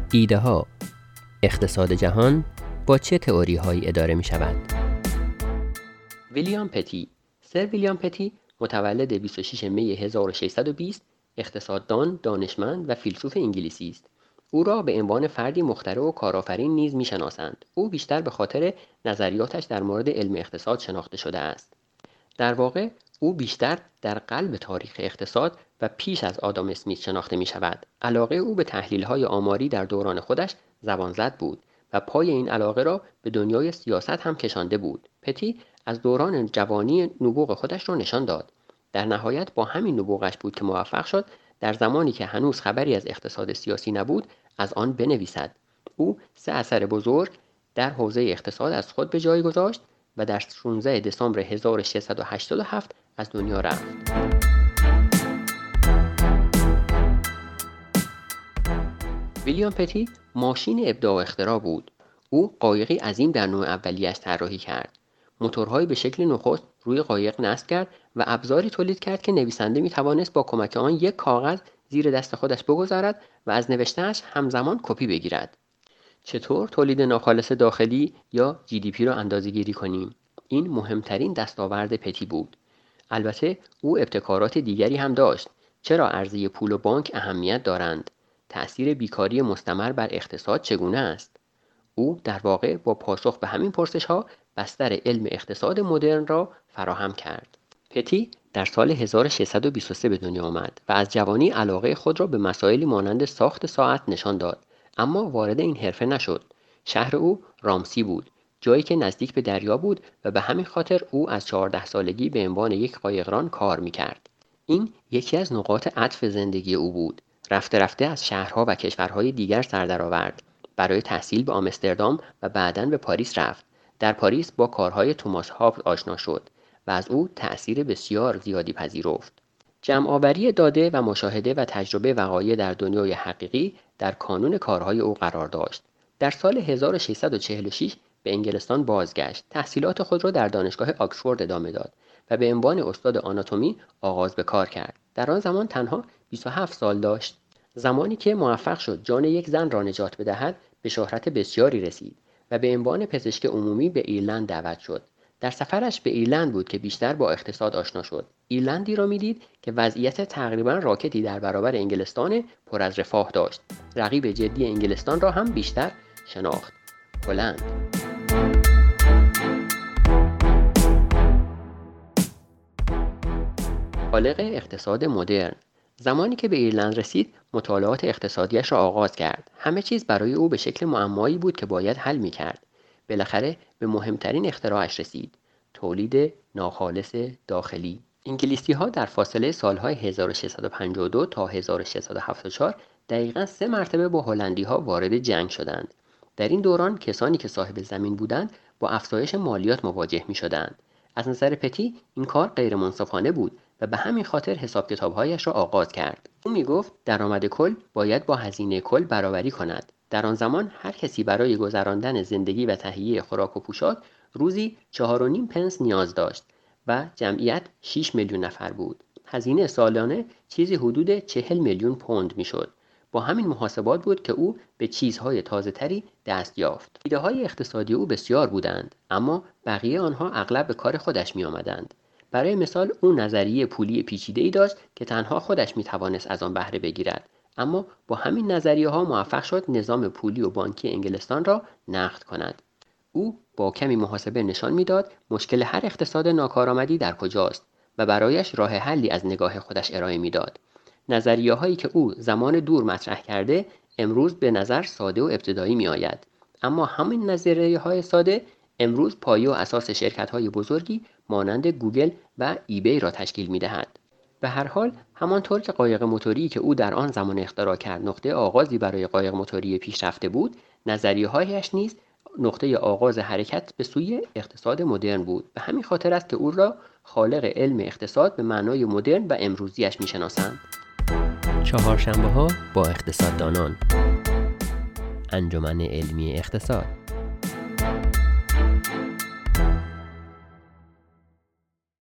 ایده ها. اقتصاد جهان با چه تئوری هایی اداره می شود؟ ویلیام پتی. سر ویلیام پتی متولد 26 می 1620 اقتصاددان، دانشمند و فیلسوف انگلیسی است. او را به عنوان فردی مخترع و کارآفرین نیز می‌شناسند. او بیشتر به خاطر نظریاتش در مورد علم اقتصاد شناخته شده است. در واقع او بیشتر در قلب تاریخ اقتصاد و پیش از آدام اسمیت شناخته می شود. علاقه او به تحلیل‌های آماری در دوران خودش زبانزد بود و پای این علاقه را به دنیای سیاست هم کشانده بود. پتی از دوران جوانی نبوغ خودش را نشان داد. در نهایت با همین نبوغش بود که موفق شد در زمانی که هنوز خبری از اقتصاد سیاسی نبود از آن بنویسد. او 3 اثر بزرگ در حوزه اقتصاد از خود به جای گذاشت و در 16 دسامبر 1687 از دنیا رفت. ویلیام پتی ماشین ابداع و اختراع بود. او قایقی عظیم در نوع اولیه‌اش طراحی کرد. موتورهایی به شکل نخست روی قایق نصب کرد و ابزاری تولید کرد که نویسنده می‌توانست با کمک آن یک کاغذ زیر دست خودش بگذارد و از نوشته‌اش همزمان کپی بگیرد. چطور تولید ناخالص داخلی یا GDP را اندازه‌گیری کنیم؟ این مهمترین دستاورد پتی بود. البته او ابتکارات دیگری هم داشت. چرا عرضه پول و بانک اهمیت دارند؟ تأثیر بیکاری مستمر بر اقتصاد چگونه است؟ او در واقع با پاسخ به همین پرسش‌ها بستر علم اقتصاد مدرن را فراهم کرد. پتی در سال 1623 به دنیا آمد و از جوانی علاقه خود را به مسائلی مانند ساخت ساعت نشان داد، اما وارد این حرفه نشد. شهر او رامسی بود، جایی که نزدیک به دریا بود و به همین خاطر او از 14 سالگی به عنوان یک قایقران کار می‌کرد. این یکی از نقاط عطف زندگی او بود. رفته رفته از شهرها و کشورهای دیگر سر درآورد. برای تحصیل به آمستردام و بعداً به پاریس رفت. در پاریس با کارهای توماس هابز آشنا شد و از او تأثیر بسیار زیادی پذیرفت. جمع‌آوری داده و مشاهده و تجربه وقایع در دنیای حقیقی در کانون کارهای او قرار داشت. در سال 1646 به انگلستان بازگشت. تحصیلات خود را در دانشگاه آکسفورد ادامه داد و به عنوان استاد آناتومی آغاز به کار کرد. در آن زمان تنها 27 سال داشت. زمانی که موفق شد جان یک زن را نجات بدهد، به شهرت بسیاری رسید و به عنوان پزشک عمومی به ایرلند دعوت شد. در سفرش به ایرلند بود که بیشتر با اقتصاد آشنا شد. ایرلندی را میدید که وضعیت تقریباً راکتی در برابر انگلستان پر از رفاه داشت. رقیب جدی انگلستان را هم بیشتر شناخت. هلند. خالق اقتصاد مدرن. زمانی که به ایرلند رسید، مطالعات اقتصادیش را آغاز کرد. همه چیز برای او به شکل معمایی بود که باید حل می‌کرد. بالاخره به مهمترین اختراعش رسید: تولید ناخالص داخلی. انگلیسی‌ها در فاصله سال‌های 1652 تا 1674 دقیقاً 3 مرتبه با هلندی‌ها وارد جنگ شدند. در این دوران کسانی که صاحب زمین بودند با افزایش مالیات مواجه می‌شدند. از نظر پتی این کار غیرمنصفانه بود و به همین خاطر حساب کتاب‌هایش را آغاز کرد. او می‌گفت درآمد کل باید با هزینه کل برابری کند. در آن زمان هر کسی برای گذراندن زندگی و تهیه خوراک و پوشاک روزی 4.5 پنس نیاز داشت و جمعیت 6 میلیون نفر بود. هزینه سالانه چیزی حدود 40 میلیون پوند میشد. با همین محاسبات بود که او به چیزهای تازه‌تری دست یافت. ایده‌های اقتصادی او بسیار بودند، اما بقیه آنها اغلب به کار خودش می‌آمدند. برای مثال او نظریه پولی پیچیده‌ای داشت که تنها خودش می‌توانست از آن بهره بگیرد، اما با همین نظریه‌ها موفق شد نظام پولی و بانکی انگلستان را نقد کند. او با کمی محاسبه نشان می‌داد مشکل هر اقتصاد ناکارآمدی در کجاست و برایش راه حلی از نگاه خودش ارائه می‌داد. نظریه‌هایی که او زمان دور مطرح کرده امروز به نظر ساده و ابتدایی می‌آید، اما همین نظریه‌های ساده امروز پایه و اساس شرکت‌های بزرگی مانند گوگل و ایبی را تشکیل می‌دهد. به هر حال همانطور که قایق موتوری که او در آن زمان اختراع کرد نقطه آغازی برای قایق موتوری پیشرفته بود، نظریه‌هایش نیز نقطه آغاز حرکت به سوی اقتصاد مدرن بود. به همین خاطر است که او را خالق علم اقتصاد به معنای مدرن و امروزیش می‌شناسند. چهارشنبه‌ها با اقتصاددانان. انجمن علمی اقتصاد.